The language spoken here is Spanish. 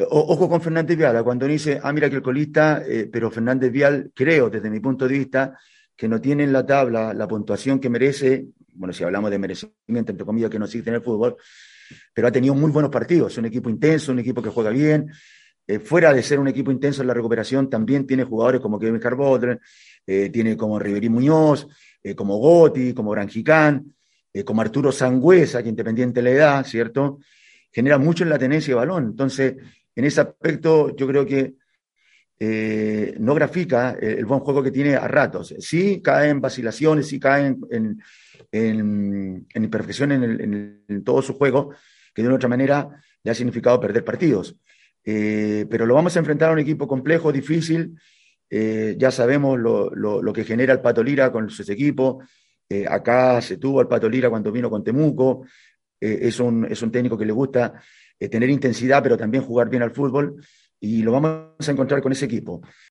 Ojo con Fernández Vial, cuando uno dice, mira que el colista, pero Fernández Vial, creo desde mi punto de vista, que no tiene en la tabla la puntuación que merece, bueno, si hablamos de merecimiento, entre comillas, que no existe en el fútbol, pero ha tenido muy buenos partidos, es un equipo intenso, un equipo que juega bien, fuera de ser un equipo intenso en la recuperación, también tiene jugadores como Kevin Carbotler, tiene como Riverí Muñoz, como Gotti, como Granjicán, como Arturo Sangüesa, que independiente de la edad, ¿cierto? Genera mucho en la tenencia de balón. Entonces, en ese aspecto, yo creo que no grafica el buen juego que tiene a ratos. Sí cae en vacilaciones, sí cae en imperfección en todo su juego, que de una u otra manera le ha significado perder partidos. Pero lo vamos a enfrentar a un equipo complejo, difícil. Ya sabemos lo que genera el Pato Lira con sus equipos. Acá se tuvo al Pato Lira cuando vino con Temuco. Es un técnico que le gusta tener intensidad, pero también jugar bien al fútbol. Y lo vamos a encontrar con ese equipo.